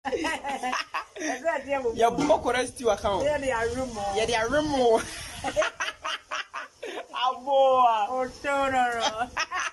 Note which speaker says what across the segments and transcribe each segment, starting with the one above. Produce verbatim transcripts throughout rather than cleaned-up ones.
Speaker 1: Ya boko rest you account.
Speaker 2: Yeah, they are room.
Speaker 1: Yeah, they are room. Aboa.
Speaker 2: Oh, so no.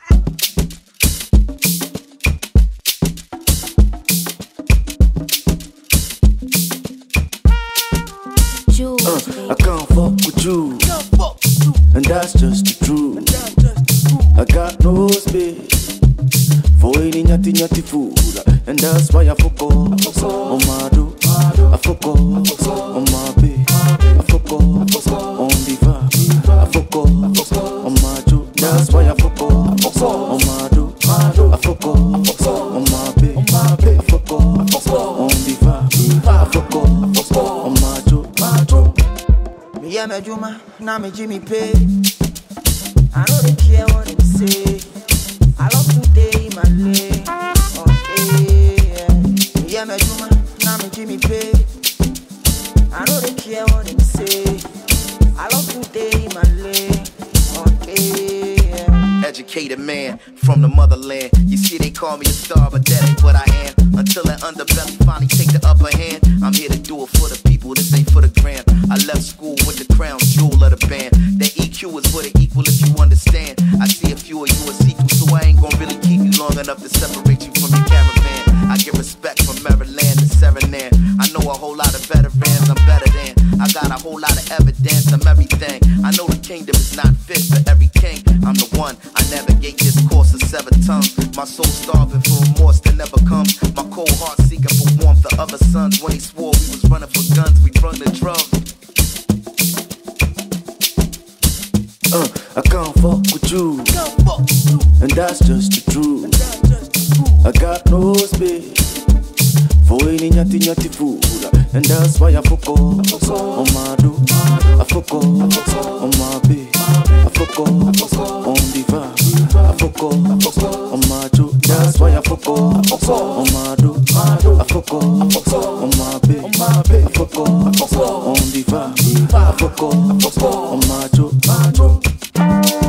Speaker 3: Uh, I can't fuck with you, and that's just the truth. I got no space for any nyati nyati food, and that's why I fuck off on my do. I fuck off on my babe. I fuck off on the vibe. I fuck off on my do. That's why I fuck off on my do. I fuck off on my babe. I fuck off on the vibe. I fuck off on my do.
Speaker 4: Yeah, me Juma, now me Jimmy pay. I don't care what they say. I love to day in my lane. Okay, yeah. Yeah, me Juma, now me Jimmy pay. I don't care what they say. I love to day in my lane. Okay, yeah.
Speaker 5: Educated man from the motherland. You see, they call me a star, but that ain't what I am. Until that underbelly finally take the upper hand. I'm here to do it for the people, this ain't for the gram. I left school with the crown jewel of the band. The E Q is what it equal if you understand. I see a few of you as equal, so I ain't gonna really keep you long enough to separate you from your caravan. I get respect from Maryland to Serenade. I know a whole lot of veterans, I'm better than. I got a whole lot of evidence, I'm everything. I know the kingdom is not fit for every king. I'm the one, I navigate this course of seven tongues. My soul starving for remorse that never comes. My cold heart seeking for warmth. The other sons, when they swore we was running for guns, we brung the drums.
Speaker 3: Uh, I can't fuck with you, and that's just the truth. I got no space for any nyati nyati food, and that's why I fuck off on my do. I fuck off on my babe. I fuck off on the vibe. I fuck off on my do. That's why I fuck off on my do. I fuck off on my babe. I fuck off on the vibe. I fuck off on my do.